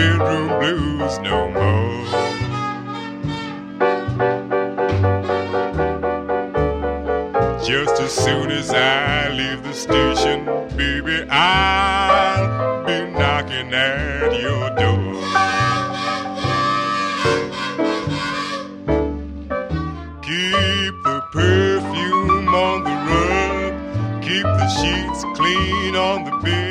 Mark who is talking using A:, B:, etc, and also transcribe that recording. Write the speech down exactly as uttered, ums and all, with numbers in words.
A: bedroom blues no more. Just as soon as I leave the station, baby, I'll be knocking at your door. Keep the perfume on the rug, keep the sheets clean on the bed.